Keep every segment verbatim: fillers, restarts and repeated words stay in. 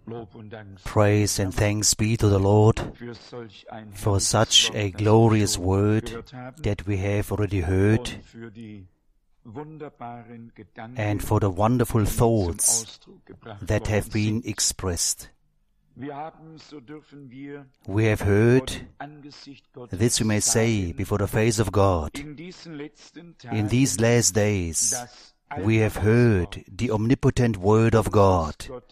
Praise and thanks be to the Lord for such a glorious word that we have already heard, and for the wonderful thoughts that have been expressed. We have heard, this we may say before the face of God, in these last days we have heard the omnipotent word of God,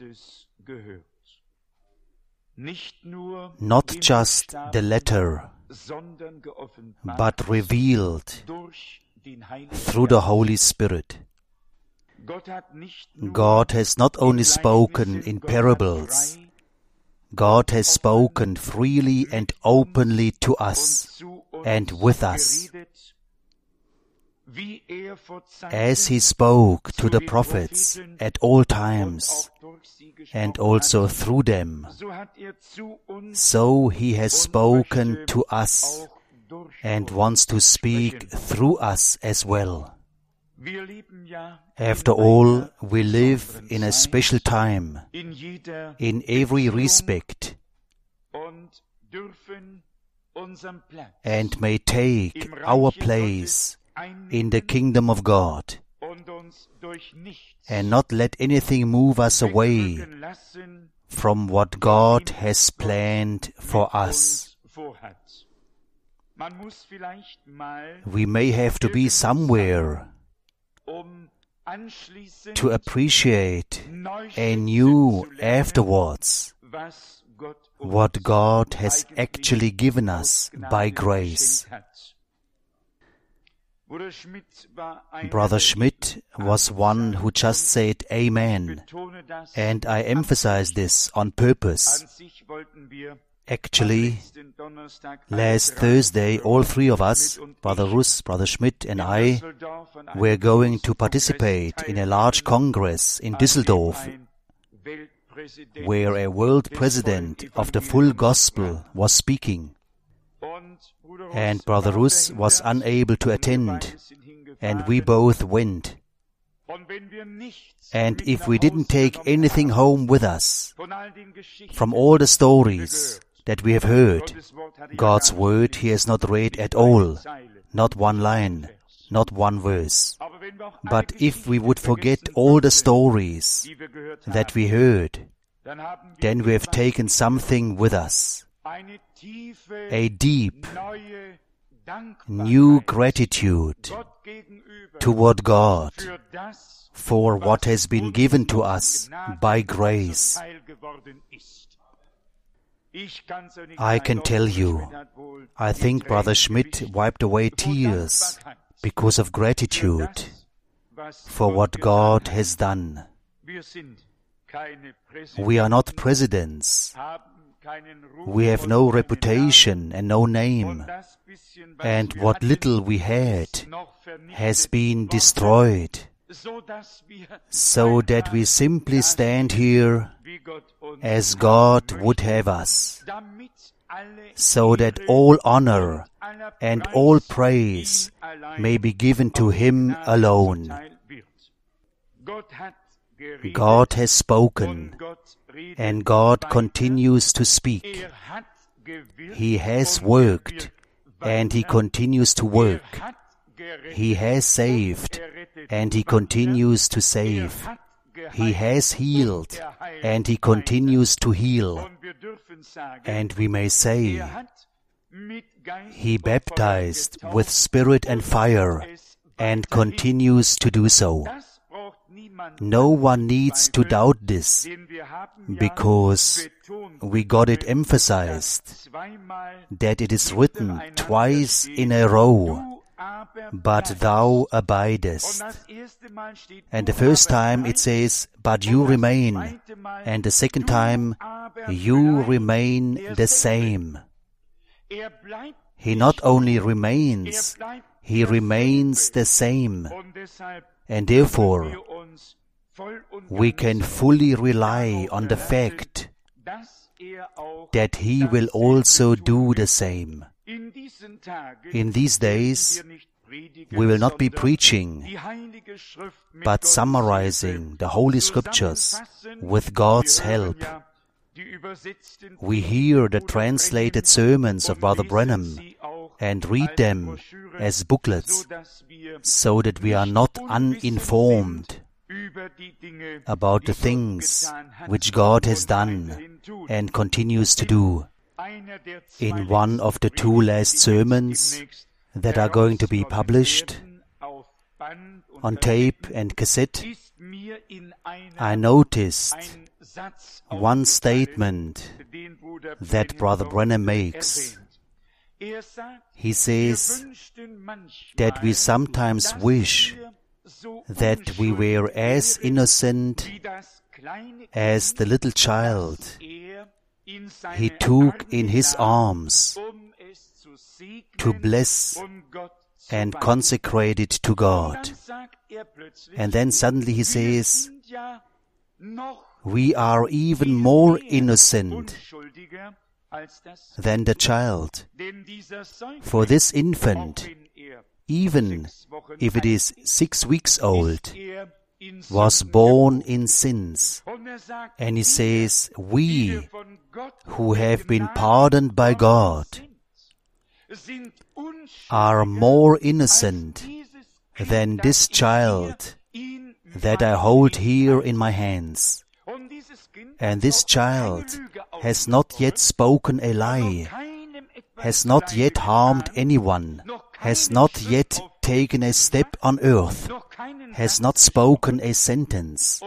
not just the letter, but revealed through the Holy Spirit. God has not only spoken in parables, God has spoken freely and openly to us and with us. As He spoke to the prophets at all times, and also through them, so He has spoken to us and wants to speak through us as well. After all, we live in a special time, in every respect, and may take our place in the kingdom of God, and not let anything move us away from what God has planned for us. We may have to be somewhere to appreciate anew afterwards what God has actually given us by grace. Brother Schmidt was one who just said Amen, and I emphasize this on purpose. Actually, last Thursday, all three of us, Brother Russ, Brother Schmidt and I, were going to participate in a large congress in Düsseldorf, where a world president of the full gospel was speaking. And Brother Russ was unable to attend, and we both went. And if we didn't take anything home with us from all the stories that we have heard, God's word He has not read at all, not one line, not one verse. But if we would forget all the stories that we heard, then we have taken something with us, a deep, new gratitude toward God for what has been given to us by grace. I can tell you, I think Brother Schmidt wiped away tears because of gratitude for what God has done. We are not presidents. We have no reputation and no name, and what little we had has been destroyed, so that we simply stand here as God would have us, so that all honor and all praise may be given to Him alone. God has spoken, and God continues to speak. He has worked, and He continues to work. He has saved, and He continues to save. He has healed, and He continues to heal. And we may say, He baptized with spirit and fire, and continues to do so. No one needs to doubt this, because we got it emphasized that it is written twice in a row, but thou abidest. And the first time it says, but you remain, and the second time, you remain the same. He not only remains, He remains the same. And therefore, we can fully rely on the fact that He will also do the same. In these days, we will not be preaching, but summarizing the Holy Scriptures with God's help We hear the translated sermons of Brother Branham and read them as booklets, so that we are not uninformed about the things which God has done and continues to do. In one of the two last sermons that are going to be published on tape and cassette, I noticed one statement that Brother Branham makes. He says that we sometimes wish that we were as innocent as the little child he took in his arms to bless and consecrate it to God. And then suddenly he says, we are even more innocent than the child. For this infant, even if it is six weeks old, was born in sins. And he says, we who have been pardoned by God are more innocent than this child that I hold here in my hands. And this child has not yet spoken a lie, has not yet harmed anyone, has not yet taken a step on earth, has not spoken a sentence.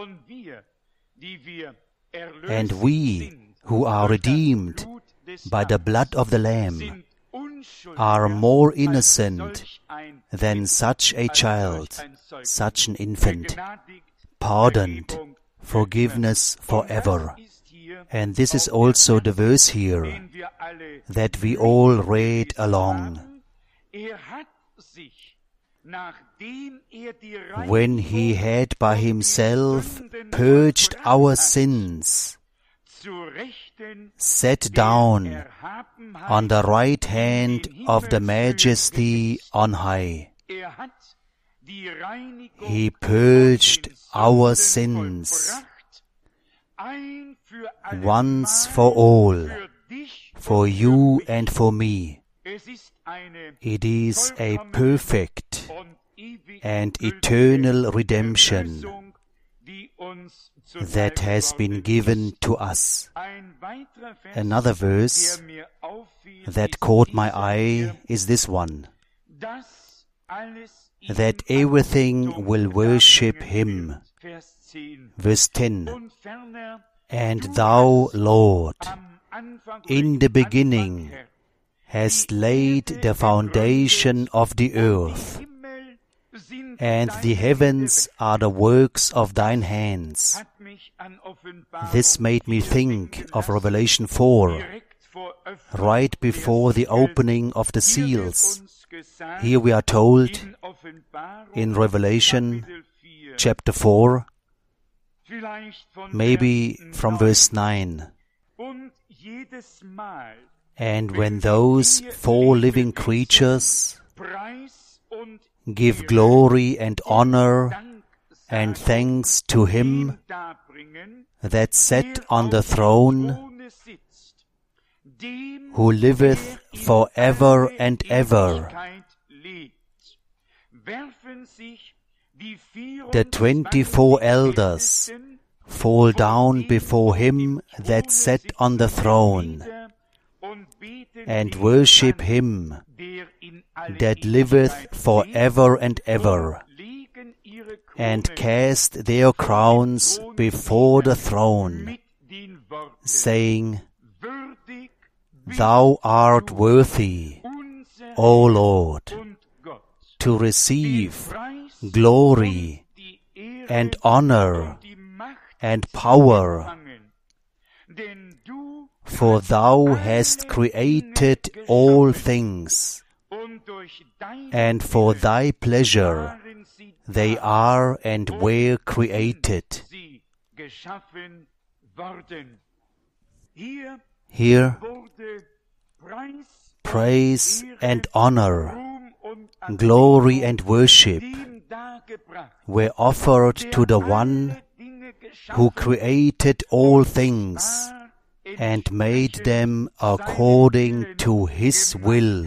And we, who are redeemed by the blood of the Lamb, are more innocent than such a child, such an infant, pardoned, forgiveness forever. And this is also the verse here that we all read along. When he had by himself purged our sins, sat down on the right hand of the Majesty on high. He purged our sins once for all, for you and for me. It is a perfect and eternal redemption that has been given to us. Another verse that caught my eye is this one, that everything will worship him. Verse ten, and thou, Lord, in the beginning hast laid the foundation of the earth, and the heavens are the works of thine hands. This made me think of Revelation four, right before the opening of the seals. Here we are told in Revelation chapter four, maybe from verse nine, and when those four living creatures give glory and honor and thanks to him that sat on the throne, who liveth for ever and ever, the twenty-four elders fall down before him that sat on the throne, and worship him that liveth for ever and ever, and cast their crowns before the throne, saying, Thou art worthy, O Lord, to receive glory and honor and power, for thou hast created all things, and for thy pleasure they are and were created. Here, praise and honor, glory and worship were offered to the one who created all things and made them according to his will.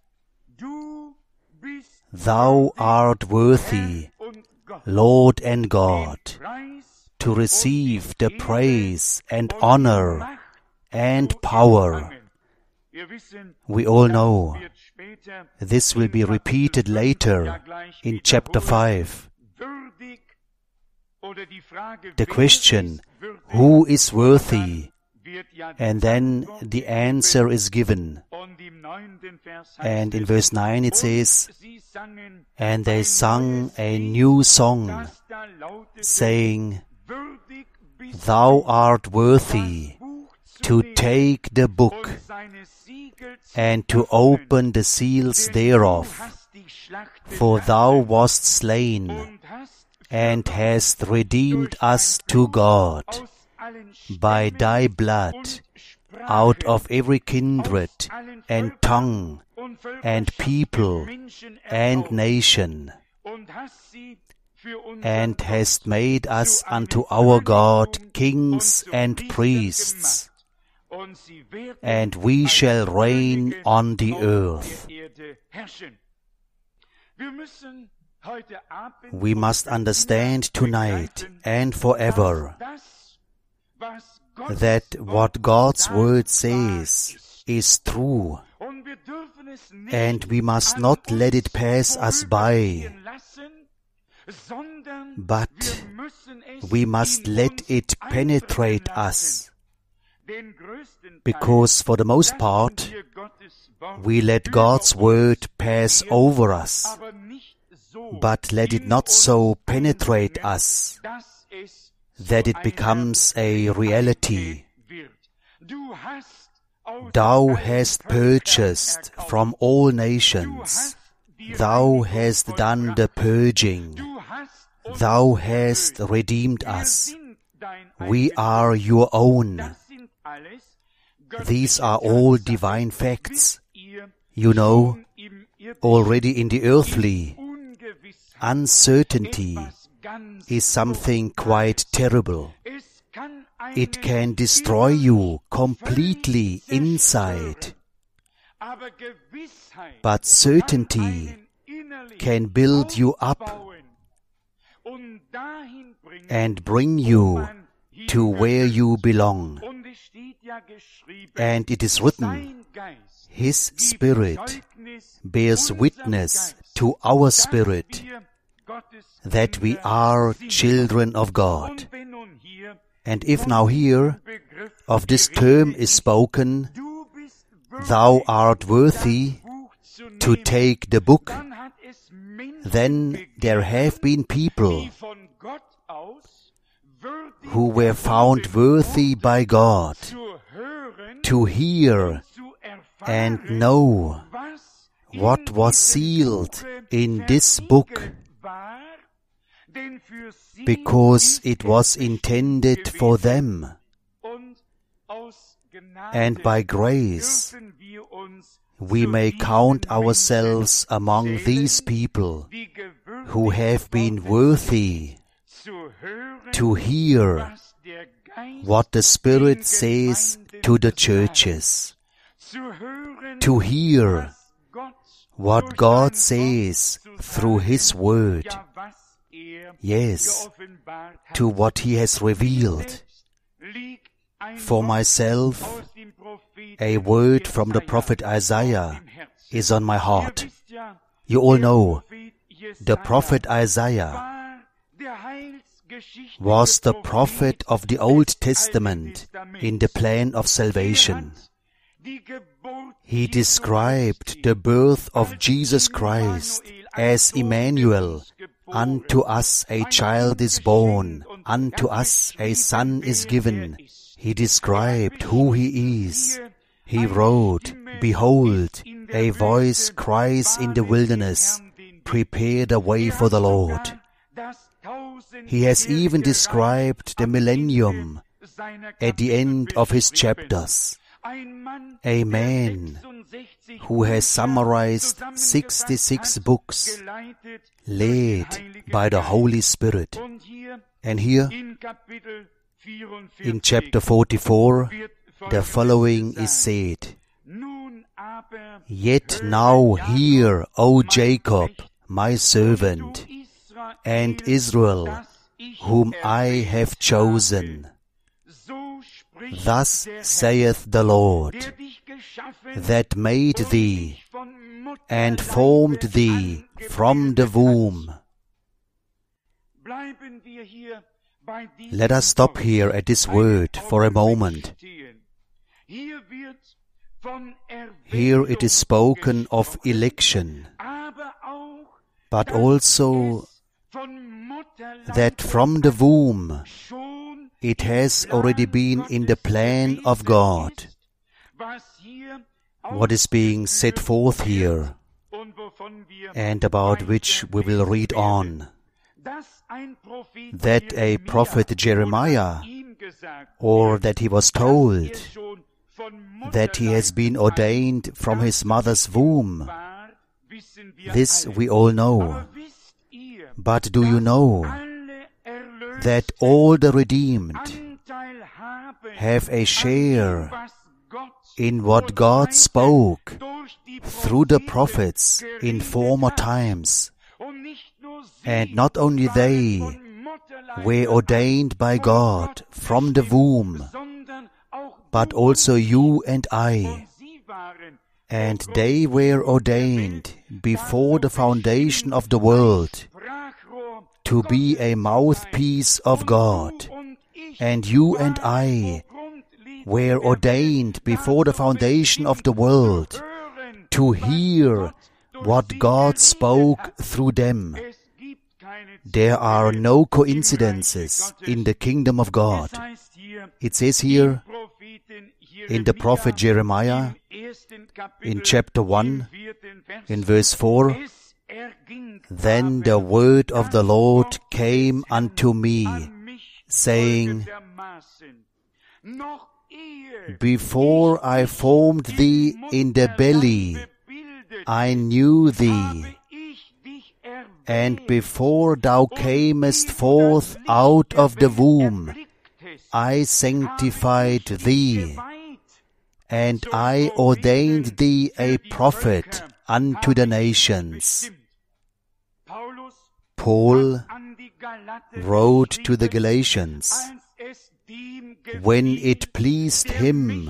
Thou art worthy, Lord and God, to receive the praise and honor and power. We all know this will be repeated later in chapter five. The question, who is worthy? And then the answer is given. And in verse nine it says, and they sung a new song, saying, Thou art worthy to take the book and to open the seals thereof, for thou wast slain and hast redeemed us to God by thy blood out of every kindred and tongue and people and nation, and hast made us unto our God kings and priests, and we shall reign on the earth. We must understand tonight and forever that what God's Word says is true, and we must not let it pass us by, but we must let it penetrate us, because for the most part we let God's Word pass over us, but let it not so penetrate us that it becomes a reality. Thou hast purchased from all nations. Thou hast done the purging. Thou hast redeemed us. We are your own. These are all divine facts. You know, already in the earthly, uncertainty is something quite terrible. It can destroy you completely inside. But certainty can build you up and bring you to where you belong. And it is written, His Spirit bears witness to our spirit that we are children of God. And if now here of this term is spoken, thou art worthy to take the book, then there have been people who were found worthy by God to hear and know what was sealed in this book, because it was intended for them. And by grace, we may count ourselves among these people who have been worthy to hear what the Spirit says to the churches, to hear what God says through His Word. Yes, to what He has revealed. For myself, a word from the prophet Isaiah is on my heart. You all know, the prophet Isaiah was the prophet of the Old Testament in the plan of salvation. He described the birth of Jesus Christ as Emmanuel. Unto us a child is born, unto us a son is given. He described who He is. He wrote, Behold, a voice cries in the wilderness, prepare the way for the Lord. He has even described the millennium at the end of his chapters. A man who has summarized sixty-six books, led by the Holy Spirit. And here, in chapter forty-four, the following is said, Yet now hear, O Jacob, my servant, and Israel, whom I have chosen. Thus saith the Lord, that made thee, and formed thee from the womb. Let us stop here at this word for a moment. Here it is spoken of election, but also that from the womb it has already been in the plan of God. What is being set forth here, and about which we will read on, that a prophet Jeremiah, or that he was told that he has been ordained from his mother's womb. This we all know. But do you know that all the redeemed have a share in what God spoke through the prophets in former times? And not only they were ordained by God from the womb, but also you and I. And they were ordained before the foundation of the world to be a mouthpiece of God. And you and I were ordained before the foundation of the world to hear what God spoke through them. There are no coincidences in the kingdom of God. It says here in the prophet Jeremiah, in chapter one, in verse four, Then the word of the Lord came unto me, saying, Before I formed thee in the belly, I knew thee. And before thou camest forth out of the womb, I sanctified thee, and I ordained thee a prophet unto the nations. Paul wrote to the Galatians, when it pleased him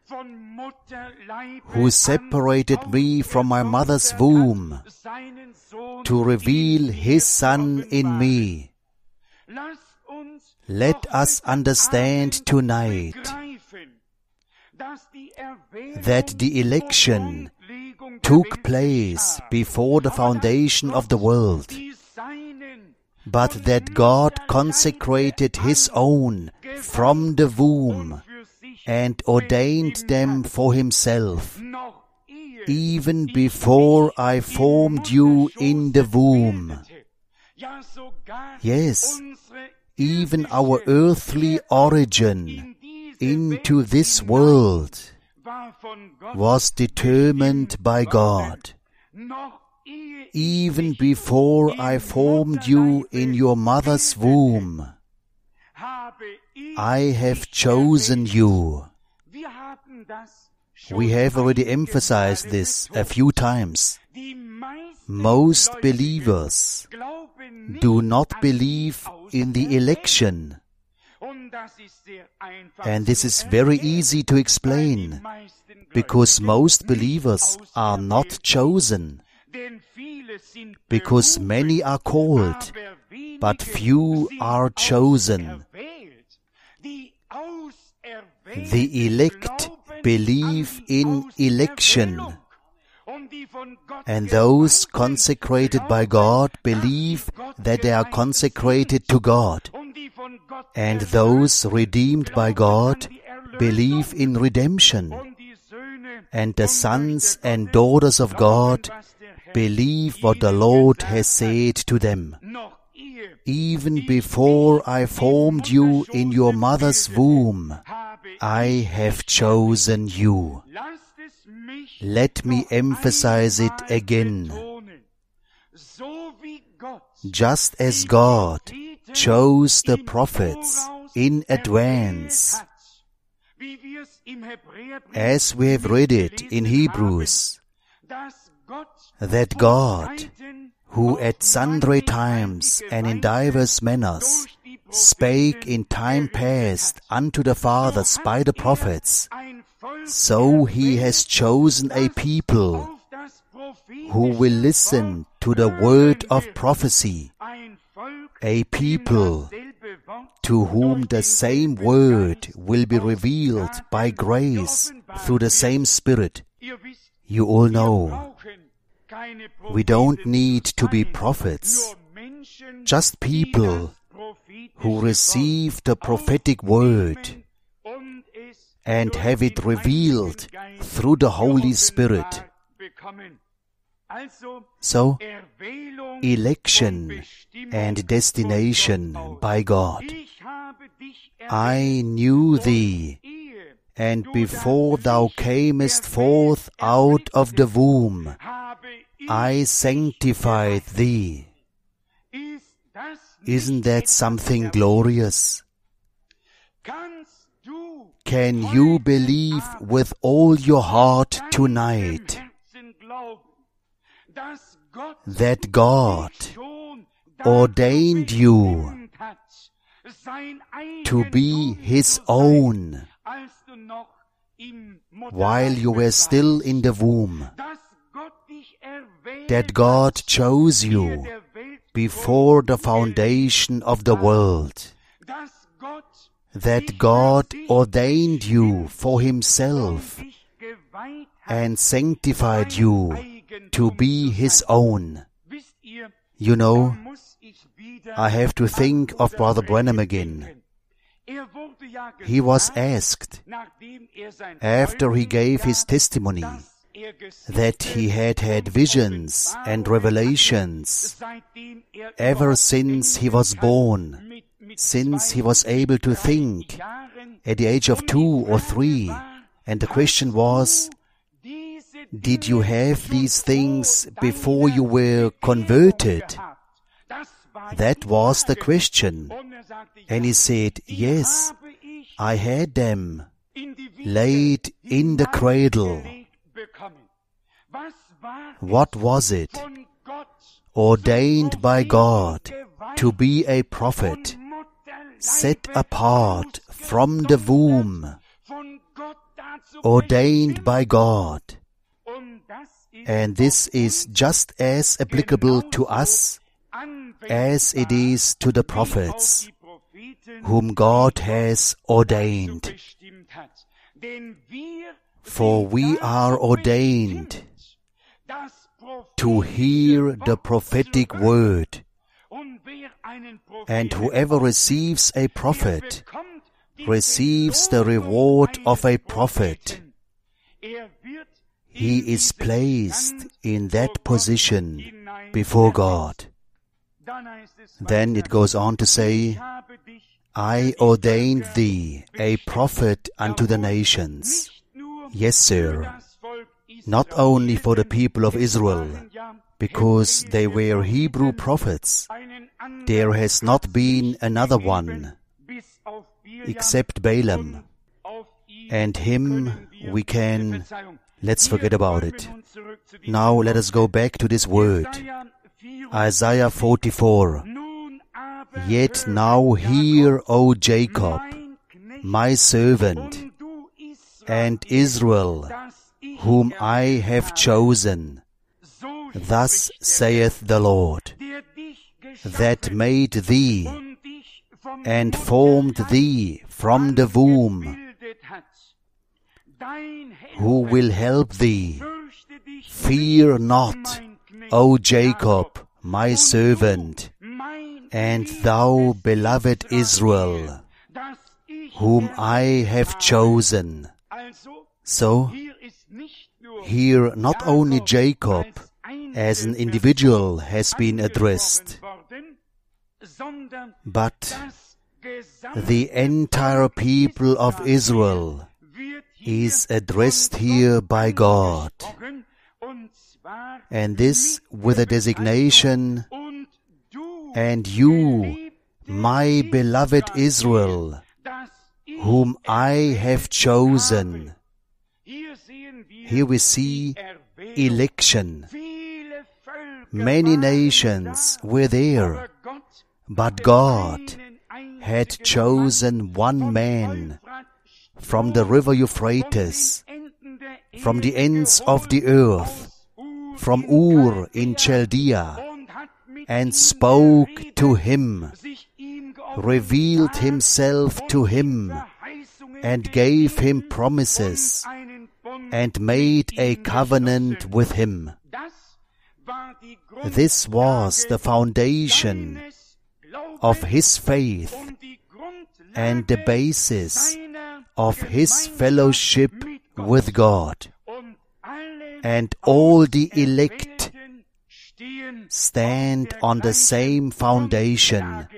who separated me from my mother's womb to reveal his Son in me. Let us understand tonight that the election took place before the foundation of the world, but that God consecrated His own from the womb and ordained them for Himself, even before I formed you in the womb. Yes, even our earthly origin into this world was determined by God. Even before I formed you in your mother's womb, I have chosen you. We have already emphasized this a few times. Most believers do not believe in the election. And this is very easy to explain, because most believers are not chosen. Because many are called, but few are chosen. The elect believe in election, and those consecrated by God believe that they are consecrated to God, and those redeemed by God believe in redemption, and the sons and daughters of God believe what the Lord has said to them. Even before I formed you in your mother's womb, I have chosen you. Let me emphasize it again. Just as God chose the prophets in advance, as we have read it in Hebrews, that God, who at sundry times and in divers manners spake in time past unto the fathers by the prophets, so he has chosen a people who will listen to the word of prophecy, a people to whom the same word will be revealed by grace through the same Spirit. You all know, we don't need to be prophets, just people who receive the prophetic word and have it revealed through the Holy Spirit. So, election and destination by God. I knew thee, and before thou camest forth out of the womb, I sanctified thee. Isn't that something glorious? Can you believe with all your heart tonight that God ordained you to be His own while you were still in the womb? That God chose you before the foundation of the world? That God ordained you for Himself and sanctified you to be His own? You know, I have to think of Brother Branham again. He was asked, after he gave his testimony, that he had had visions and revelations ever since he was born, since he was able to think at the age of two or three. And the question was, did you have these things before you were converted? That was the question. And he said, yes, I had them laid in the cradle. What was it? Ordained by God to be a prophet, set apart from the womb, ordained by God. And this is just as applicable to us as it is to the prophets, whom God has ordained. For we are ordained to hear the prophetic word. And whoever receives a prophet receives the reward of a prophet. He is placed in that position before God. Then it goes on to say, I ordained thee a prophet unto the nations. Yes, sir. Not only for the people of Israel, because they were Hebrew prophets. There has not been another one, except Balaam. And him we can, let's forget about it. Now let us go back to this word. Isaiah forty-four. Yet now hear, O Jacob, my servant, and Israel, whom I have chosen. Thus saith the Lord, that made thee, and formed thee from the womb, who will help thee. Fear not, O Jacob, my servant, and thou beloved Israel, whom I have chosen. So, here not only Jacob as an individual has been addressed, but the entire people of Israel is addressed here by God. And this with a designation, and you, my beloved Israel, whom I have chosen. Here we see election. Many nations were there, but God had chosen one man from the river Euphrates, from the ends of the earth, from Ur in Chaldea, and spoke to him, revealed himself to him, and gave him promises, and made a covenant with him. This was the foundation of his faith and the basis of his fellowship with God. And all the elect stand on the same foundation.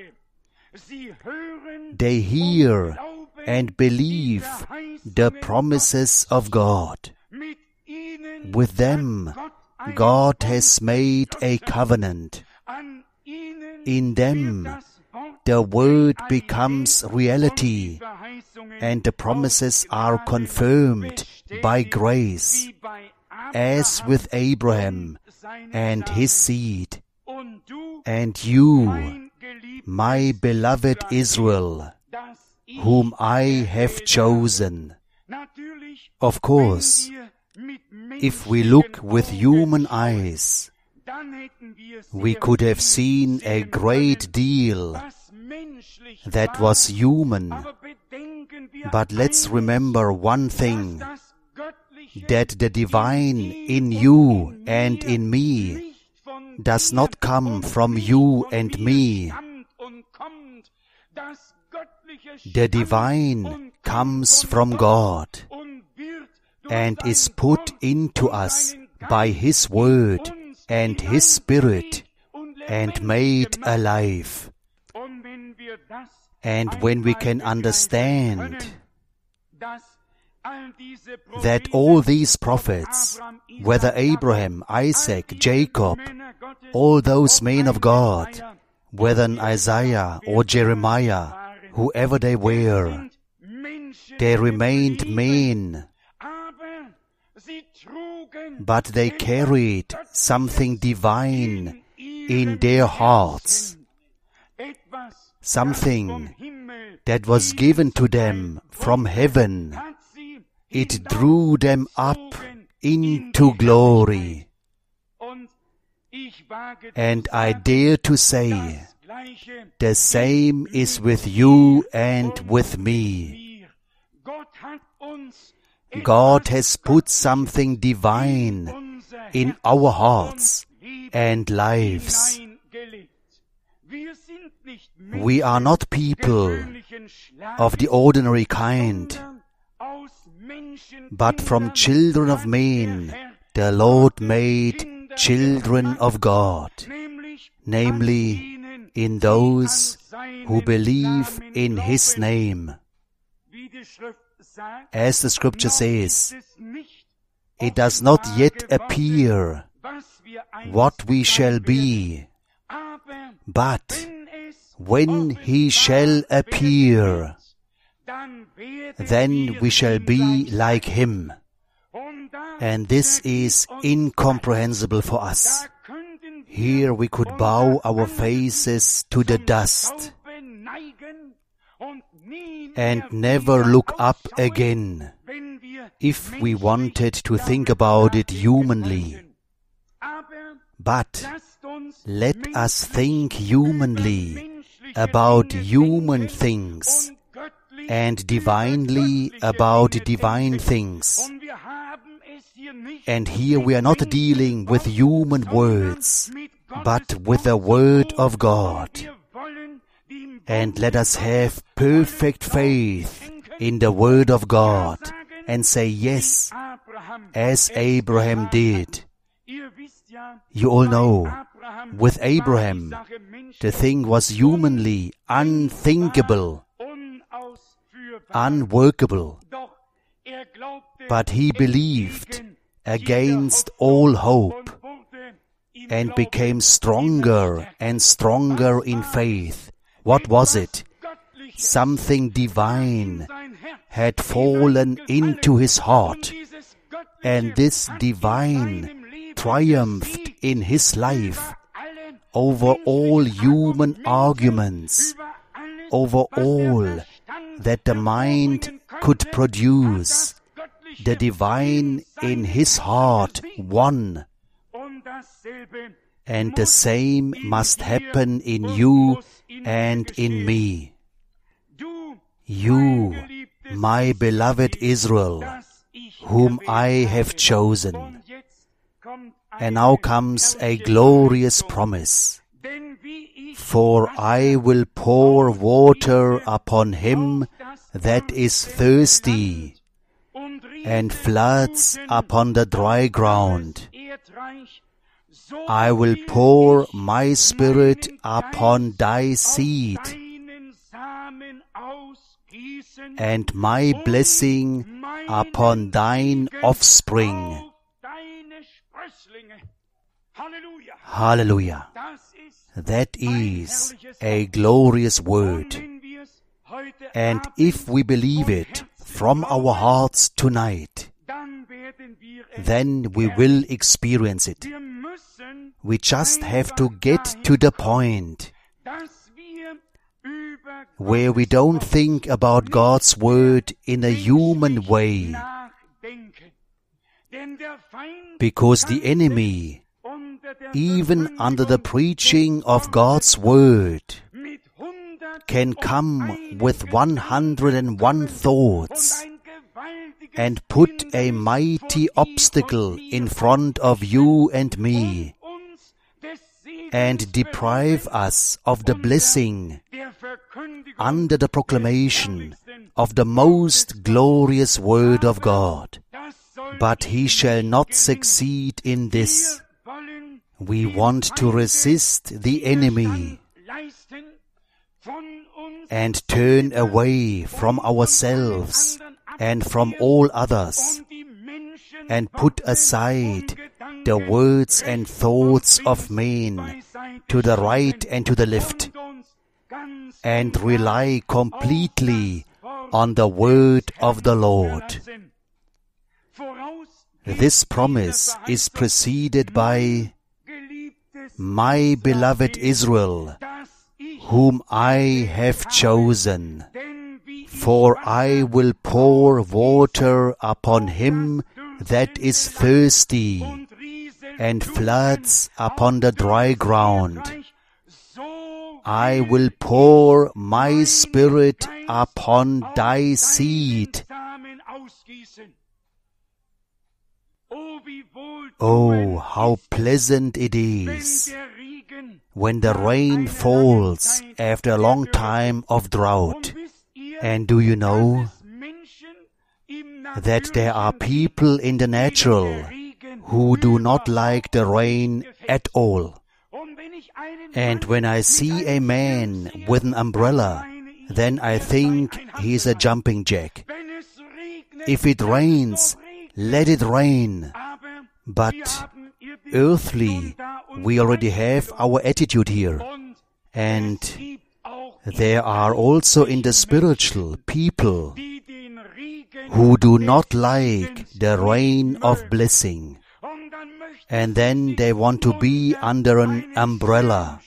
They hear and believe the promises of God. With them, God has made a covenant. In them, the word becomes reality, and the promises are confirmed by grace, as with Abraham and his seed. And you, my beloved Israel, whom I have chosen. Of course, if we look with human eyes, we could have seen a great deal that was human. But let's remember one thing, that the divine in you and in me does not come from you and me. The divine comes from God and is put into us by His Word and His Spirit and made alive. And when we can understand that all these prophets, whether Abraham, Isaac, Jacob, all those men of God, whether Isaiah or Jeremiah, whoever they were, they remained men, but they carried something divine in their hearts, something that was given to them from heaven. It drew them up into glory. And I dare to say, the same is with you and with me. God has put something divine in our hearts and lives. We are not people of the ordinary kind, but from children of men the Lord made children of God, namely in those who believe in His name. As the Scripture says, it does not yet appear what we shall be, but when He shall appear, then we shall be like Him. And this is incomprehensible for us. Here we could bow our faces to the dust and never look up again if we wanted to think about it humanly. But let us think humanly about human things and divinely about divine things. And here we are not dealing with human words, but with the Word of God. And let us have perfect faith in the Word of God and say yes, as Abraham did. You all know, with Abraham, the thing was humanly unthinkable, unworkable. But he believed against all hope and became stronger and stronger in faith. What was it? Something divine had fallen into his heart, and this divine triumphed in his life over all human arguments, over all that the mind could produce. The divine in his heart won. And the same must happen in you and in me. You, my beloved Israel, whom I have chosen. And now comes a glorious promise. For I will pour water upon him that is thirsty, and floods upon the dry ground. I will pour my Spirit upon thy seed, and my blessing upon thine offspring. Hallelujah. That is a glorious word. And if we believe it from our hearts tonight, then we will experience it. We just have to get to the point where we don't think about God's word in a human way, because the enemy, even under the preaching of God's word, can come with one hundred and one thoughts and put a mighty obstacle in front of you and me, and deprive us of the blessing under the proclamation of the most glorious word of God. But he shall not succeed in this. We want to resist the enemy and turn away from ourselves and from all others, and put aside the words and thoughts of men to the right and to the left, and rely completely on the word of the Lord. This promise is preceded by, my beloved Israel, whom I have chosen, for I will pour water upon him that is thirsty, and floods upon the dry ground. I will pour my Spirit upon thy seed. Oh, how pleasant it is when the rain falls after a long time of drought. And do you know that there are people in the natural who do not like the rain at all? And when I see a man with an umbrella, then I think he is a jumping jack. If it rains, let it rain. But earthly, we already have our attitude here. And there are also in the spiritual people who do not like the rain of blessing. And then they want to be under an umbrella.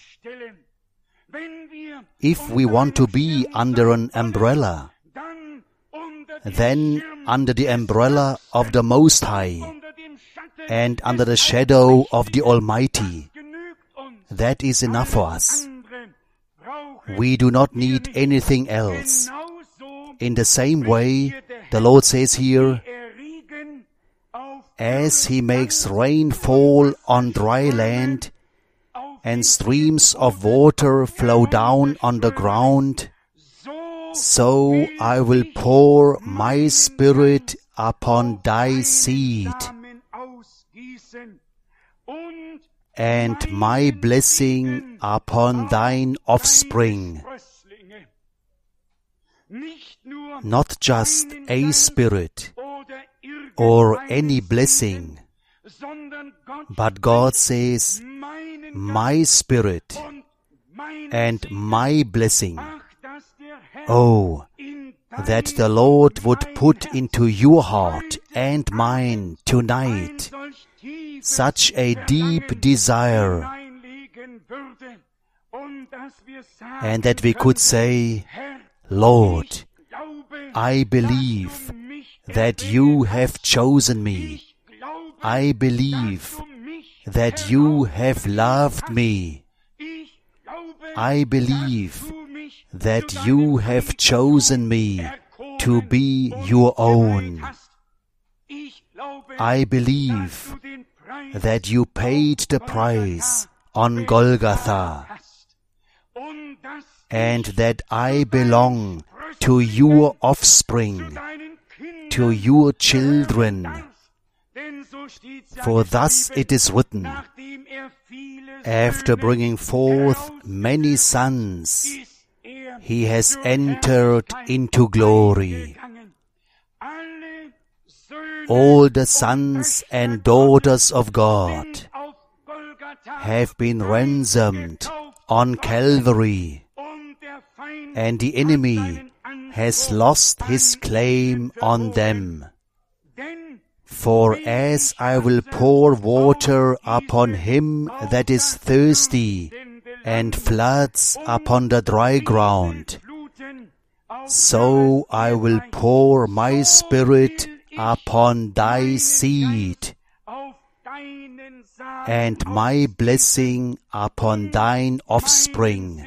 If we want to be under an umbrella, then under the umbrella of the Most High and under the shadow of the Almighty, that is enough for us. We do not need anything else. In the same way, the Lord says here, as he makes rain fall on dry land, and streams of water flow down on the ground, so I will pour my Spirit upon thy seed, and my blessing upon thine offspring. Not just a spirit or any blessing, but God says, my Spirit and my blessing. Oh, that the Lord would put into your heart and mine tonight such a deep desire, and that we could say, Lord, I believe that you have chosen me. I believe that you have loved me. I believe that you have chosen me to be your own. I believe that you paid the price on Golgotha, and that I belong to your offspring, to your children. For thus it is written, after bringing forth many sons, he has entered into glory. All the sons and daughters of God have been ransomed on Calvary, and the enemy has lost his claim on them. For as I will pour water upon him that is thirsty, and floods upon the dry ground, so I will pour my Spirit upon thy seed, and my blessing upon thine offspring.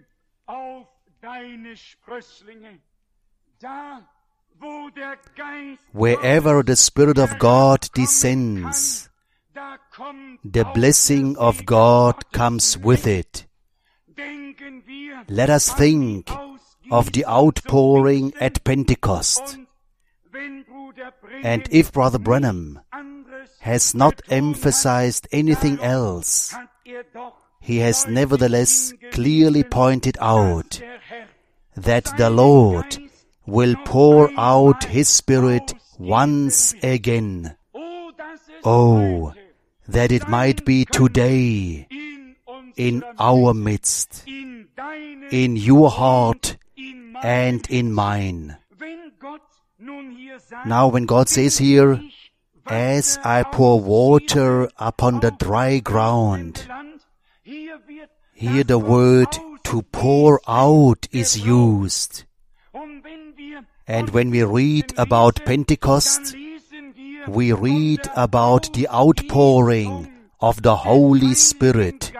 Wherever the Spirit of God descends, the blessing of God comes with it. Let us think of the outpouring at Pentecost. And if Brother Branham has not emphasized anything else, he has nevertheless clearly pointed out that the Lord will pour out His Spirit once again. Oh, that it might be today in our midst, in your heart and in mine. Now when God says here, as I pour water upon the dry ground, here the word to pour out is used. And when we read about Pentecost, we read about the outpouring of the Holy Spirit.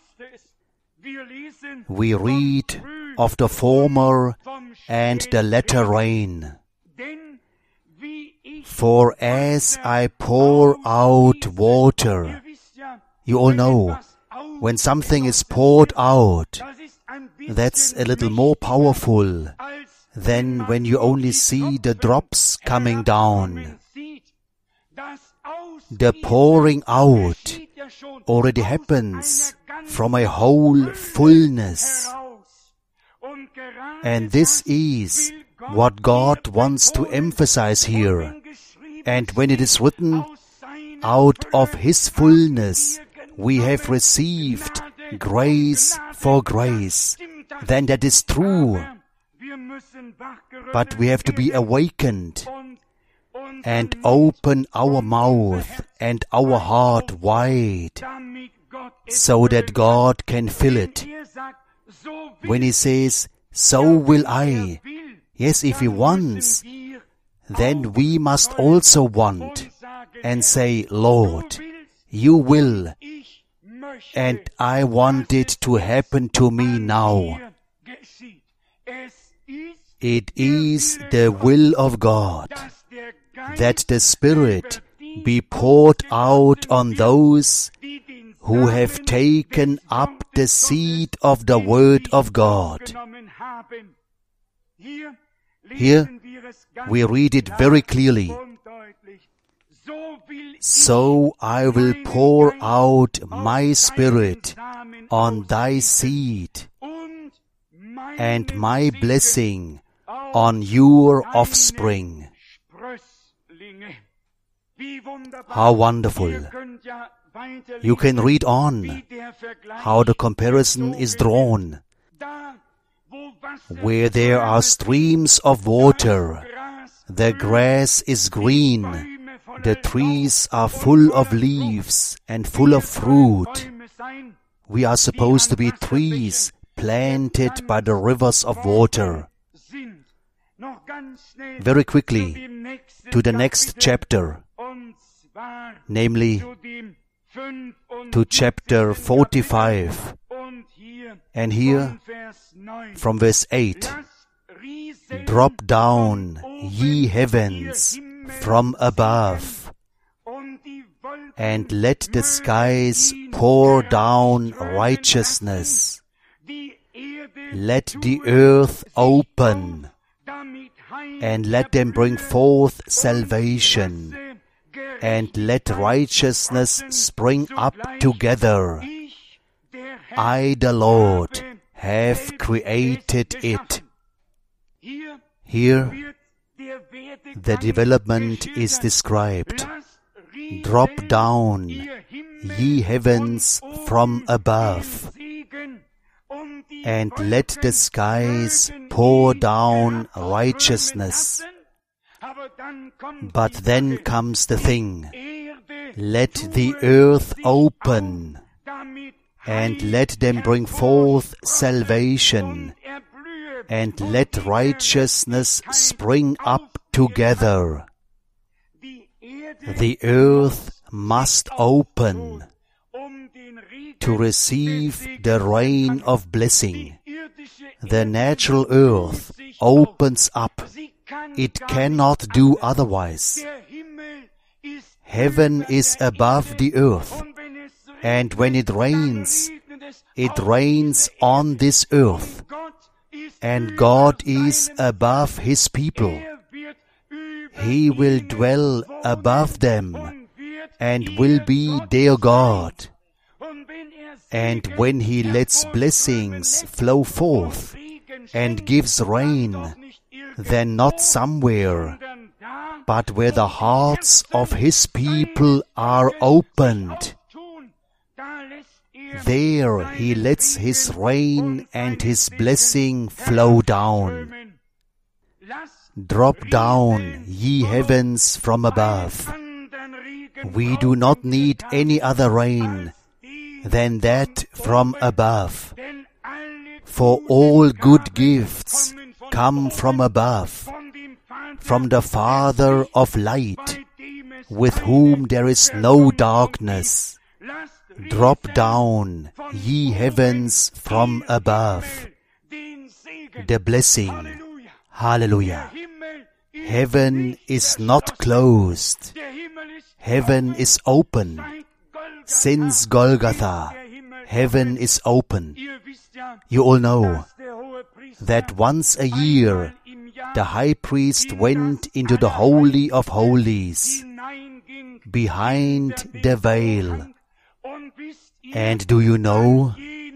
We read of the former and the latter rain. For as I pour out water, you all know, when something is poured out, that's a little more powerful than when you only see the drops coming down. The pouring out already happens from a whole fullness. And this is what God wants to emphasize here. And when it is written, out of His fullness we have received grace for grace, then that is true. But we have to be awakened and open our mouth and our heart wide so that God can fill it. When He says, so will I, yes, if He wants, then we must also want and say, Lord, you will, and I want it to happen to me now. It is the will of God that the Spirit be poured out on those who have taken up the seed of the Word of God. Here we read it very clearly. So I will pour out my Spirit on thy seed, and my blessing on your offspring. How wonderful! You can read on how the comparison is drawn. Where there are streams of water, the grass is green, the trees are full of leaves and full of fruit. We are supposed to be trees planted by the rivers of water. Very quickly, to the next chapter, namely to chapter forty-five. And here, from verse eight, drop down, ye heavens, from above, and let the skies pour down righteousness. Let the earth open, and let them bring forth salvation, and let righteousness spring up together. I, the Lord, have created it. Here, the development is described. Drop down, ye heavens, from above, and let the skies pour down righteousness. But then comes the thing. Let the earth open, and let them bring forth salvation, and let righteousness spring up together. The earth must open to receive the rain of blessing. The natural earth opens up. It cannot do otherwise. Heaven is above the earth, and when it rains, it rains on this earth, and God is above His people. He will dwell above them, and will be their God. And when He lets blessings flow forth, and gives rain, then not somewhere, but where the hearts of His people are opened, there He lets His rain and His blessing flow down. Drop down, ye heavens, from above. We do not need any other rain than that from above. For all good gifts come from above, from the Father of light, with whom there is no darkness. Drop down, ye heavens, from above. The blessing. Hallelujah. Heaven is not closed. Heaven is open. Since Golgotha, heaven is open. You all know that once a year the high priest went into the Holy of Holies, behind the veil. And do you know,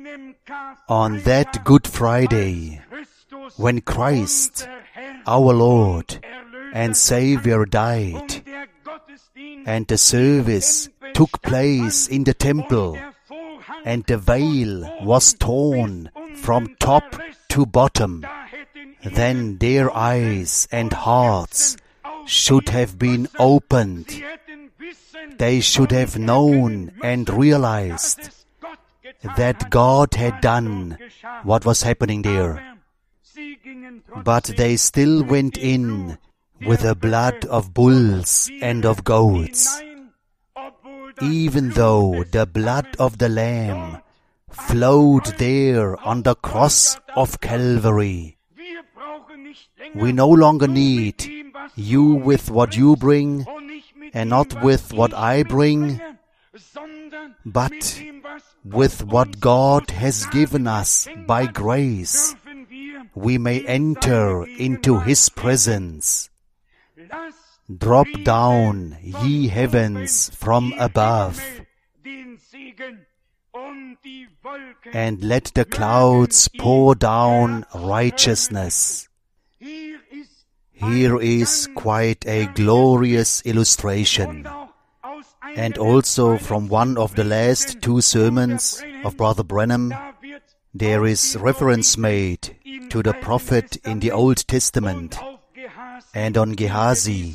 on that Good Friday, when Christ, our Lord and Savior, died, and the service took place in the temple, and the veil was torn from top to bottom, then their eyes and hearts should have been opened. They should have known and realized that God had done what was happening there. But they still went in with the blood of bulls and of goats, even though the blood of the Lamb flowed there on the cross of Calvary. We no longer need you with what you bring and not with what I bring, but with what God has given us by grace. We may enter into His presence. Drop down, ye heavens, from above, and let the clouds pour down righteousness. Here is quite a glorious illustration, and also from one of the last two sermons of Brother Branham, there is reference made to the prophet in the Old Testament and on Gehazi.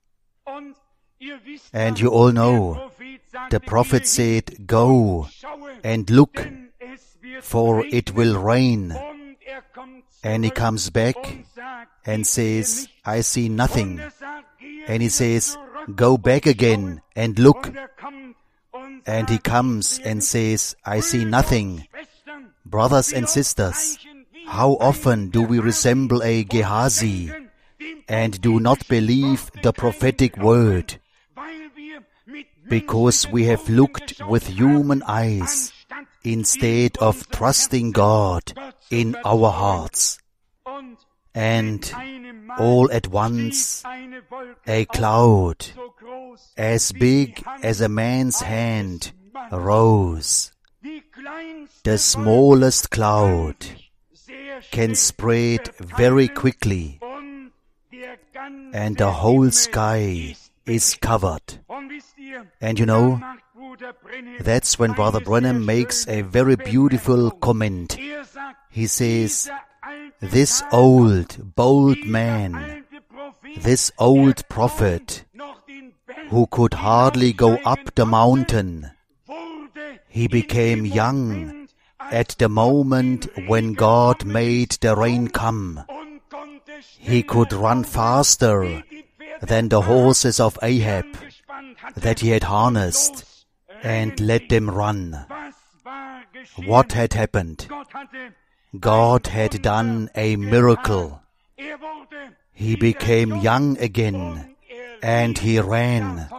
And you all know, the prophet said, "Go and look, for it will rain." And he comes back and says, "I see nothing." And he says, "Go back again and look." And he comes and says, "I see nothing." Brothers and sisters, how often do we resemble a Gehazi and do not believe the prophetic word? Because we have looked with human eyes instead of trusting God in our hearts. And all at once, a cloud as big as a man's hand rose. The smallest cloud can spread very quickly, and the whole sky is covered. And you know, that's when Brother Branham makes a very beautiful comment. He says, this old, bold man, this old prophet, who could hardly go up the mountain, he became young at the moment when God made the rain come. He could run faster than the horses of Ahab that he had harnessed and let them run. What had happened? God had done a miracle. He became young again and he ran.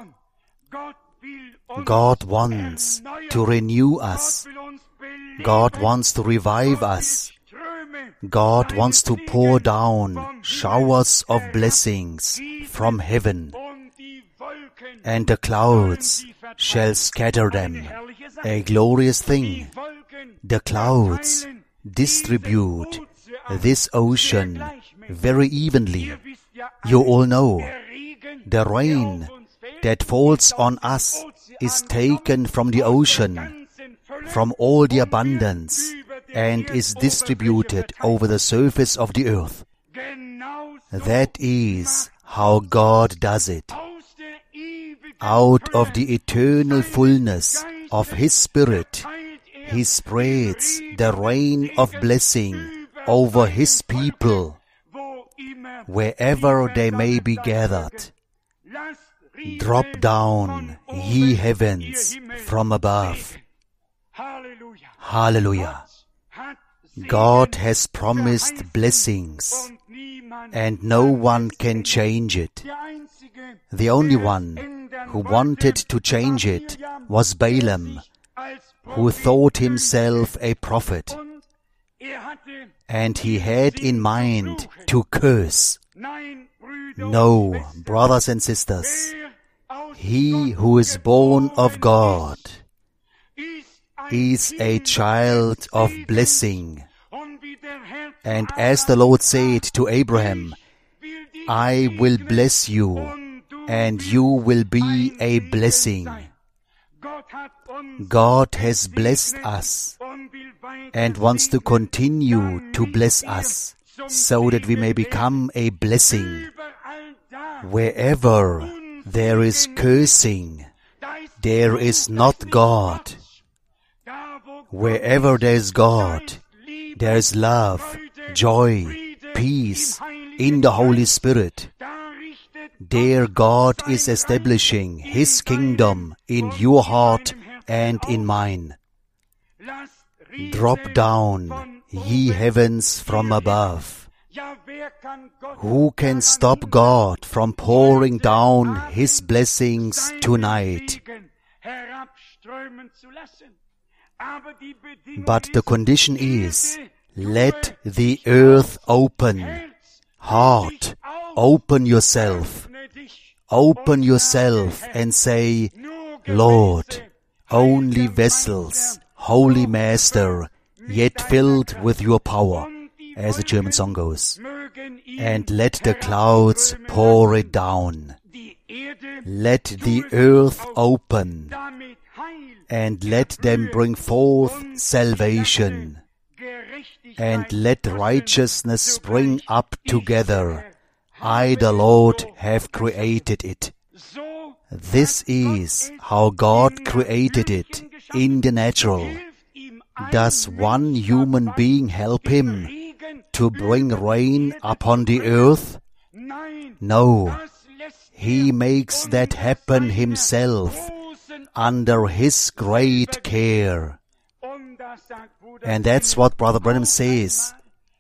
God wants to renew us. God wants to revive us. God wants to pour down showers of blessings from heaven, and the clouds shall scatter them. A glorious thing. The clouds distribute this ocean very evenly. You all know, the rain that falls on us is taken from the ocean, from all the abundance, and is distributed over the surface of the earth. That is how God does it. Out of the eternal fullness of His Spirit, He spreads the rain of blessing over His people, wherever they may be gathered. Drop down, ye heavens, from above. Hallelujah. God has promised blessings, and no one can change it. The only one who wanted to change it was Balaam, who thought himself a prophet, and he had in mind to curse. No, brothers and sisters, he who is born of God is a child of blessing. And as the Lord said to Abraham, I will bless you, and you will be a blessing. God has blessed us and wants to continue to bless us so that we may become a blessing. Wherever there is cursing, there is not God. Wherever there is God, there is love, joy, peace in the Holy Spirit. There God is establishing His kingdom in your heart and in mine. Drop down, ye heavens from above. Who can stop God from pouring down His blessings tonight? But the condition is, let the earth open. Heart, open yourself. Open yourself and say, Lord, only vessels, Holy Master, yet filled with your power, as the German song goes. And let the clouds pour it down. Let the earth open, and let them bring forth salvation, and let righteousness spring up together. I, the Lord, have created it. This is how God created it in the natural. Does one human being help him to bring rain upon the earth? No. He makes that happen himself under his great care. And that's what Brother Branham says,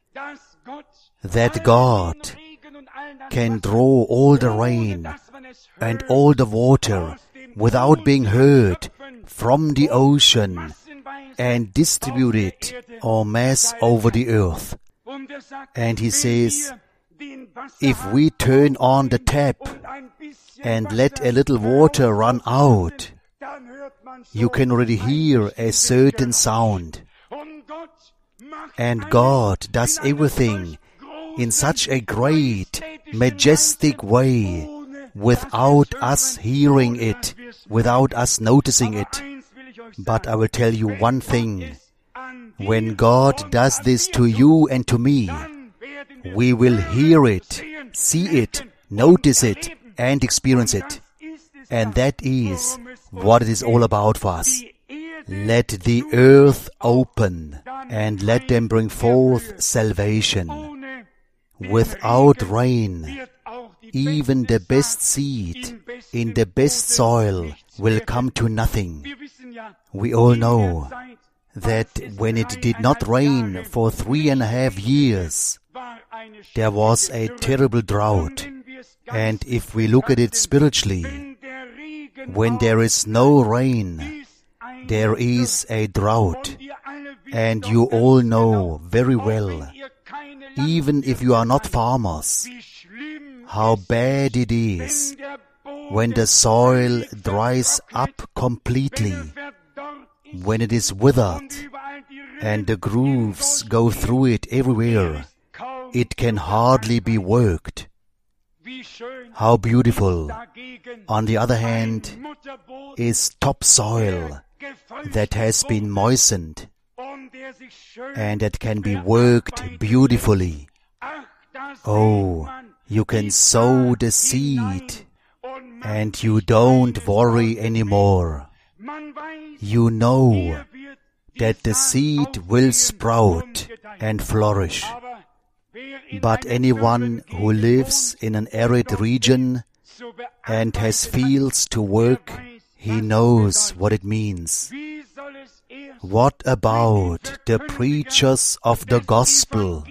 that God can draw all the rain and all the water without being heard from the ocean and distribute it en masse over the earth. And he says, if we turn on the tap and let a little water run out, you can already hear a certain sound. And God does everything in such a great, majestic way without us hearing it, without us noticing it. But I will tell you one thing. When God does this to you and to me, we will hear it, see it, notice it, and experience it. And that is what it is all about for us. Let the earth open, and let them bring forth salvation. Without rain, even the best seed in the best soil will come to nothing. We all know that when it did not rain for three and a half years, there was a terrible drought. And if we look at it spiritually, when there is no rain, there is a drought. And you all know very well, even if you are not farmers, how bad it is when the soil dries up completely, when it is withered and the grooves go through it everywhere. It can hardly be worked. How beautiful, on the other hand, is topsoil that has been moistened and that can be worked beautifully. Oh, you can sow the seed and you don't worry anymore. You know that the seed will sprout and flourish. But anyone who lives in an arid region and has fields to work, he knows what it means. What about the preachers of the gospel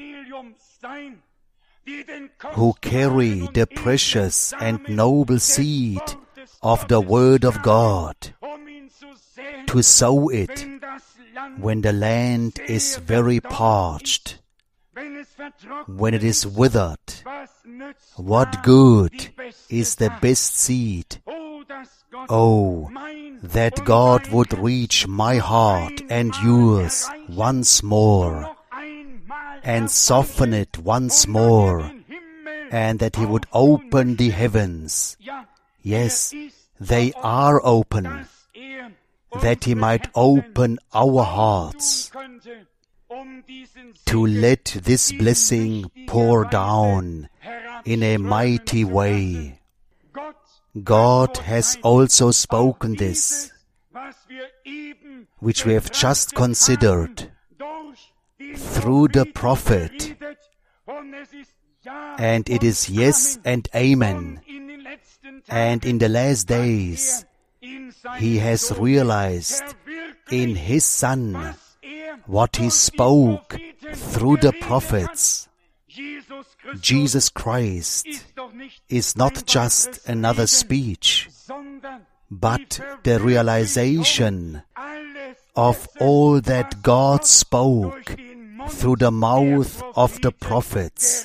who carry the precious and noble seed of the Word of God to sow it when the land is very parched, when it is withered? What good is the best seed? Oh, that God would reach my heart and yours once more and soften it once more, and that He would open the heavens. Yes, they are open, that He might open our hearts to let this blessing pour down in a mighty way. God has also spoken this, which we have just considered, through the prophet, and it is yes and amen. And in the last days, He has realized in His Son what He spoke through the prophets. Jesus Christ is not just another speech, but the realization of all that God spoke through the mouth of the prophets.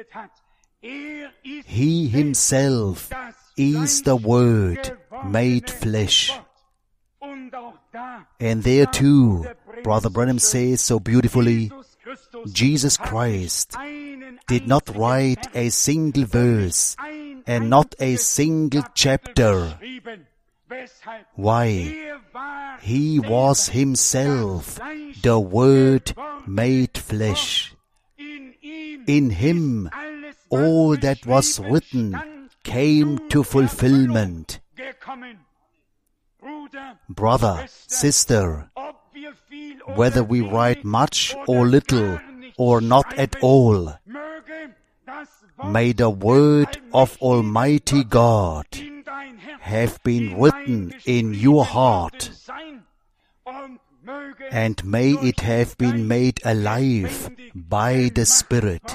He Himself is the Word made flesh. And there too, Brother Branham says so beautifully, Jesus Christ did not write a single verse and not a single chapter Why? He was himself the Word made flesh. In him all that was written came to fulfillment. Brother, sister, whether we write much or little or not at all, may the word of Almighty God have been written in your heart, and may it have been made alive by the Spirit.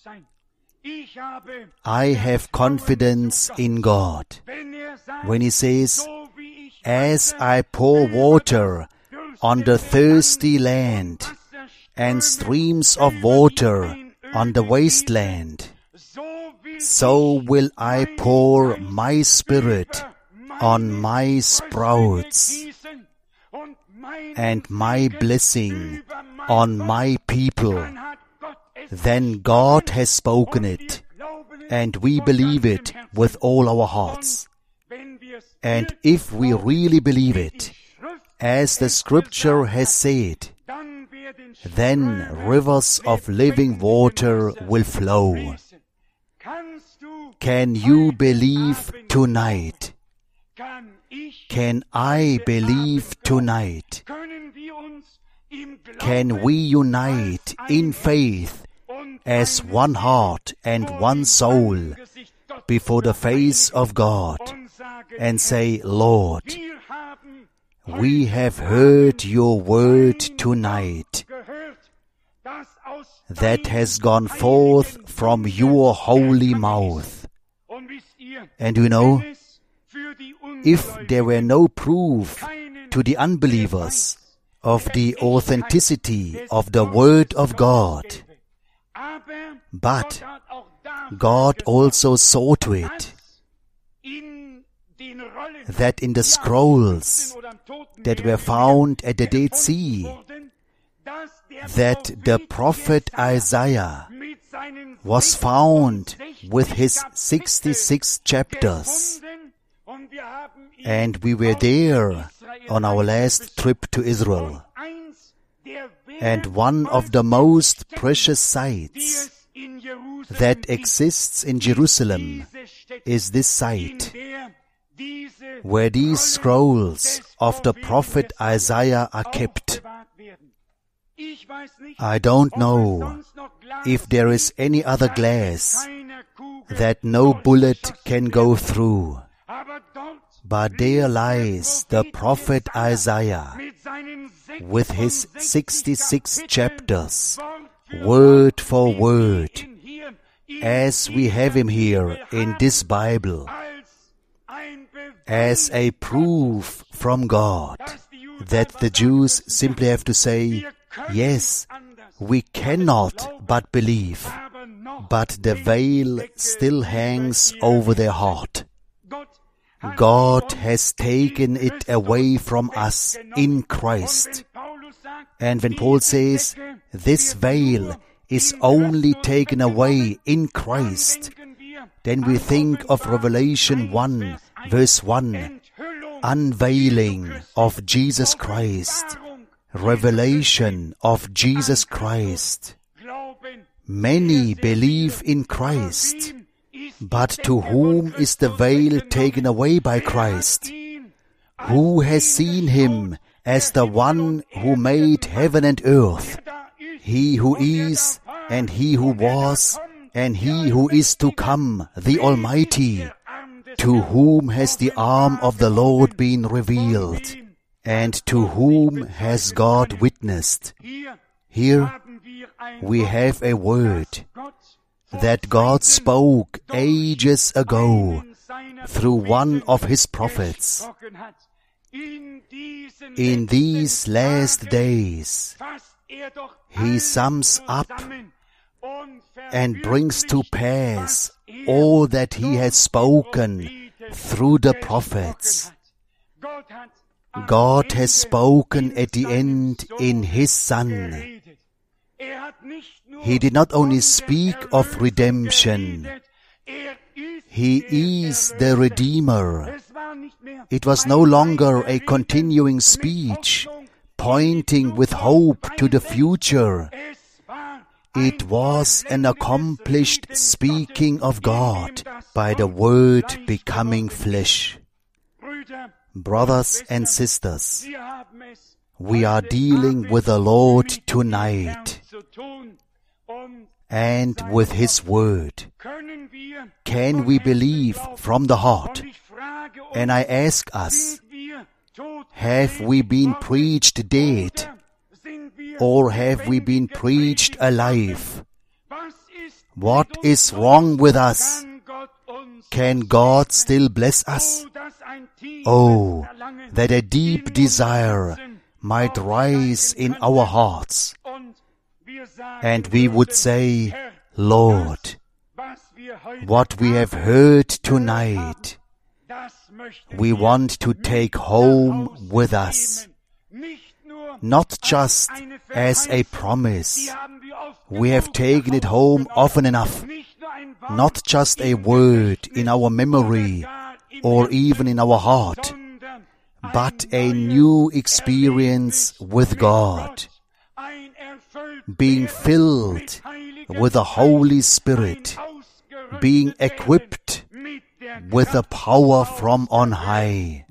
I have confidence in God when He says, as I pour water on the thirsty land and streams of water on the wasteland, so will I pour my Spirit on my sprouts and my blessing on my people. Then God has spoken it, and we believe it with all our hearts. And if we really believe it, as the Scripture has said, then rivers of living water will flow. Can you believe tonight? Can I believe tonight? Can we unite in faith as one heart and one soul before the face of God and say, Lord, we have heard your word tonight that has gone forth from your holy mouth. And you know, if there were no proof to the unbelievers of the authenticity of the Word of God, but God also saw to it that in the scrolls that were found at the Dead Sea, that the prophet Isaiah was found with his sixty-six chapters. And we were there on our last trip to Israel. And one of the most precious sites that exists in Jerusalem is this site, where these scrolls of the prophet Isaiah are kept. I don't know if there is any other glass that no bullet can go through. But there lies the prophet Isaiah with his sixty-six chapters, word for word, as we have him here in this Bible, as a proof from God that the Jews simply have to say, yes, we cannot but believe, but the veil still hangs over their heart. God has taken it away from us in Christ. And when Paul says, this veil is only taken away in Christ, then we think of Revelation one, verse one, unveiling of Jesus Christ, revelation of Jesus Christ. Many believe in Christ, but to whom is the veil taken away by Christ? Who has seen him as the one who made heaven and earth? He who is, and he who was, and he who is to come, the Almighty. To whom has the arm of the Lord been revealed? And to whom has God witnessed? Here we have a word that God spoke ages ago through one of His prophets. In these last days, He sums up and brings to pass all that He has spoken through the prophets. God has spoken at the end in His Son. He did not only speak of redemption, He is the Redeemer. It was no longer a continuing speech, pointing with hope to the future. It was an accomplished speaking of God by the Word becoming flesh. Brothers and sisters, we are dealing with the Lord tonight and with His Word. Can we believe from the heart? And I ask us, have we been preached dead? Or have we been preached alive? What is wrong with us? Can God still bless us? Oh, that a deep desire might rise in our hearts, and we would say, Lord, what we have heard tonight, we want to take home with us. Not just as a promise. We have taken it home often enough. Not just a word in our memory or even in our heart, but a new experience with God. Being filled with the Holy Spirit, being equipped with the power from on high.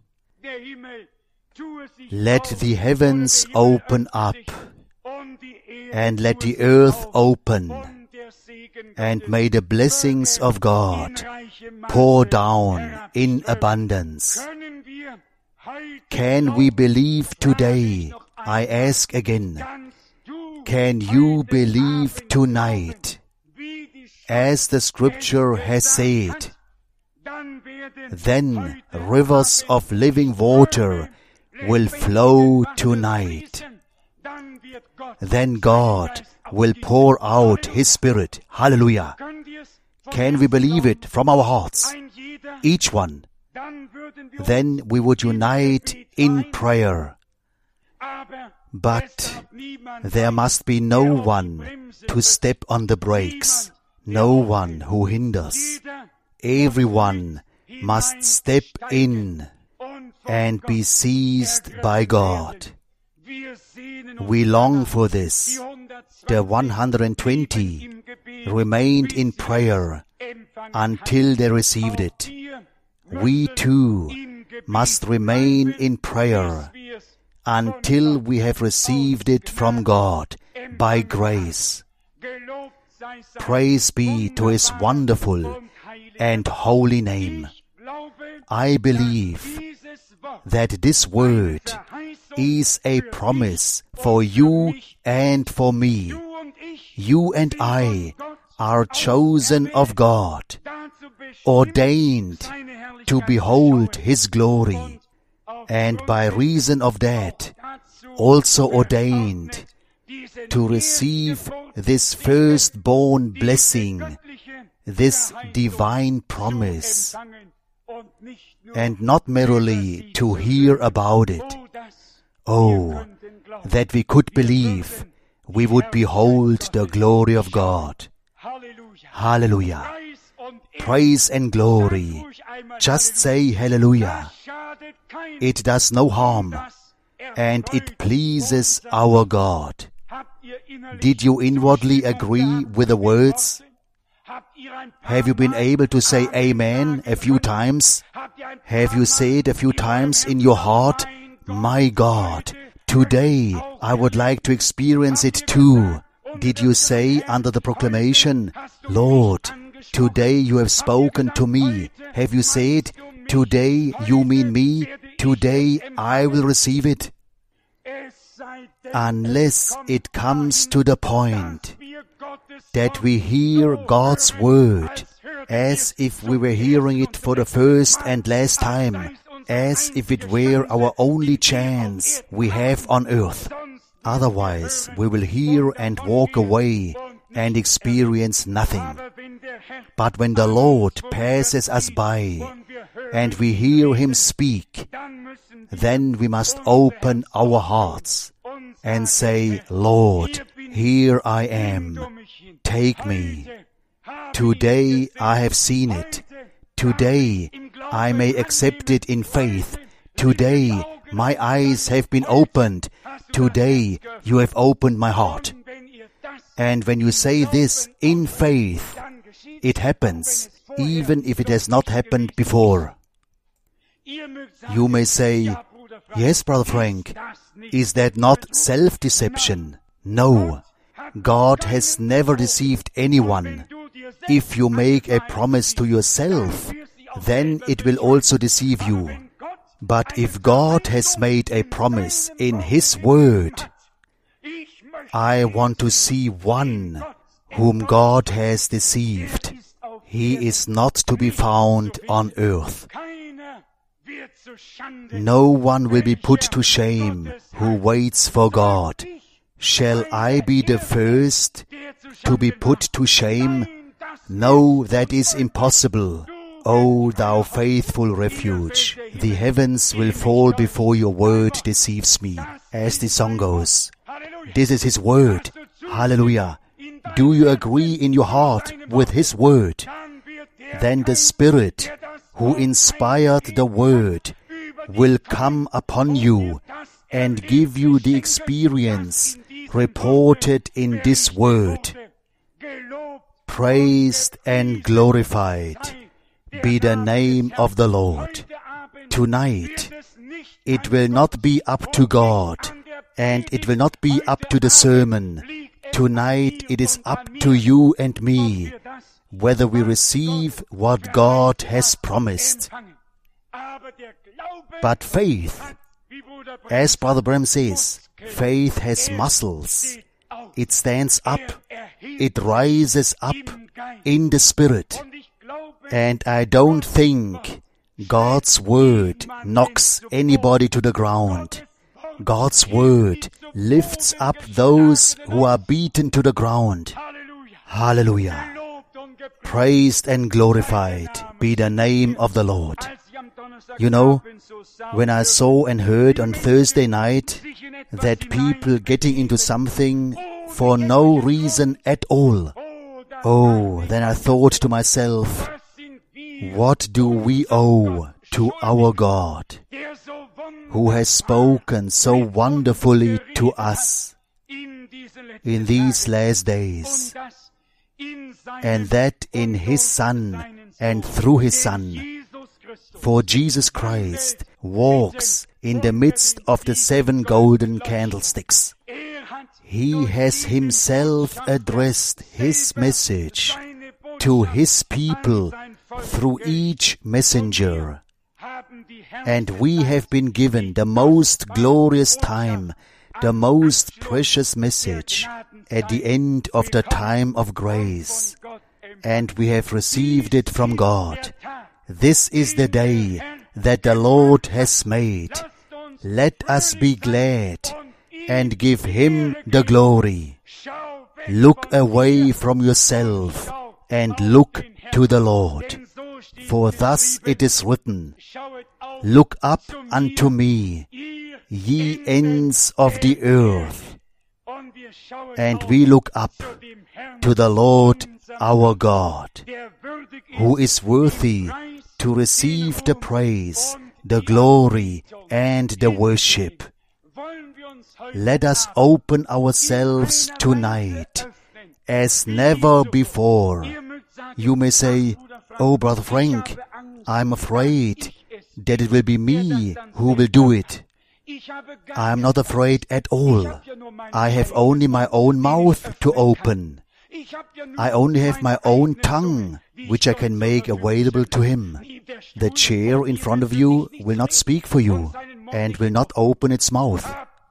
Let the heavens open up, and let the earth open, and may the blessings of God pour down in abundance. Can we believe today? I ask again, can you believe tonight? As the scripture has said, then rivers of living water will flow tonight. Then God will pour out His Spirit. Hallelujah. Can we believe it from our hearts? Each one. Then we would unite in prayer. But there must be no one to step on the brakes, no one who hinders. Everyone must step in and be seized by God. We long for this. The one hundred twenty remained in prayer until they received it. We too must remain in prayer until we have received it from God by grace. Praise be to His wonderful and holy name. I believe that this word is a promise for you and for me. You and I are chosen of God, ordained to behold His glory, and by reason of that, also ordained to receive this firstborn blessing, this divine promise, and not merely to hear about it. Oh, that we could believe, we would behold the glory of God. Hallelujah. Praise and glory. Just say hallelujah. It does no harm, and it pleases our God. Did you inwardly agree with the words? Have you been able to say amen a few times? Have you said a few times in your heart, my God, today I would like to experience it too? Did you say under the proclamation, Lord, today you have spoken to me? Have you said, today you mean me? Today I will receive it? Unless it comes to the point that we hear God's word as if we were hearing it for the first and last time, as if it were our only chance we have on earth. Otherwise, we will hear and walk away and experience nothing. But when the Lord passes us by and we hear Him speak, then we must open our hearts and say, Lord, here I am. Take me. Today I have seen it. Today I may accept it in faith. Today, my eyes have been opened. Today, you have opened my heart. And when you say this in faith, it happens, even if it has not happened before. You may say, yes, Brother Frank, is that not self-deception? No, God has never deceived anyone. If you make a promise to yourself, then it will also deceive you. But if God has made a promise in His Word, I want to see one whom God has deceived. He is not to be found on earth. No one will be put to shame who waits for God. Shall I be the first to be put to shame? No, that is impossible. O thou faithful refuge, the heavens will fall before your word deceives me, as the song goes. This is His word. Hallelujah. Do you agree in your heart with His word? Then the Spirit who inspired the word will come upon you and give you the experience reported in this word. Praised and glorified be the name of the Lord. Tonight, it will not be up to God, and it will not be up to the sermon. Tonight, it is up to you and me, whether we receive what God has promised. But faith, as Brother Branham says, faith has muscles. It stands up. It rises up in the Spirit. And I don't think God's Word knocks anybody to the ground. God's Word lifts up those who are beaten to the ground. Hallelujah. Praised and glorified be the name of the Lord. You know, when I saw and heard on Thursday night that people getting into something for no reason at all, oh, then I thought to myself, what do we owe to our God, who has spoken so wonderfully to us in these last days, and that in His Son and through His Son? For Jesus Christ walks in the midst of the seven golden candlesticks. He has Himself addressed His message to His people through each messenger. And we have been given the most glorious time, the most precious message at the end of the time of grace. And we have received it from God. This is the day that the Lord has made. Let us be glad and give Him the glory. Look away from yourself and look to the Lord. For thus it is written, look up unto me, ye ends of the earth. And we look up to the Lord our God, who is worthy to receive the praise, the glory, and the worship. Let us open ourselves tonight as never before. You may say, oh, Brother Frank, I'm afraid that it will be me who will do it. I am not afraid at all. I have only my own mouth to open. I only have my own tongue, which I can make available to Him. The chair in front of you will not speak for you and will not open its mouth.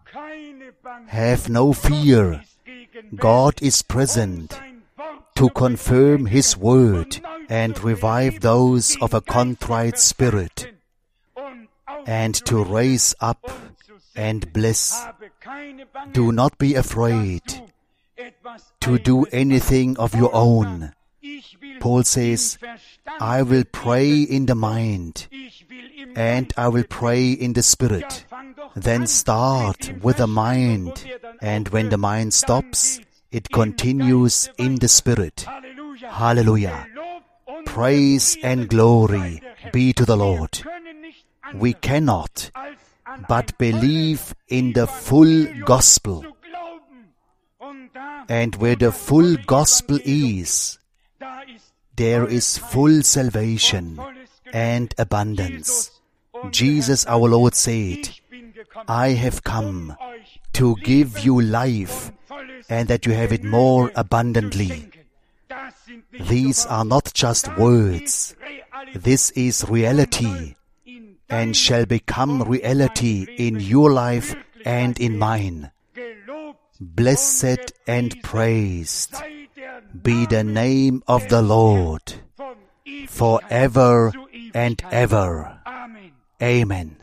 Have no fear. God is present to confirm His word and revive those of a contrite spirit, and to raise up and bless. Do not be afraid to do anything of your own. Paul says, I will pray in the mind, and I will pray in the spirit. Then start with the mind, and when the mind stops, it continues in the spirit. Hallelujah. Praise and glory be to the Lord. We cannot but believe in the full gospel. And where the full gospel is, there is full salvation and abundance. Jesus our Lord said, I have come to give you life, and that you have it more abundantly. These are not just words. This is reality, and shall become reality in your life and in mine. Blessed and praised be the name of the Lord, forever and ever. Amen.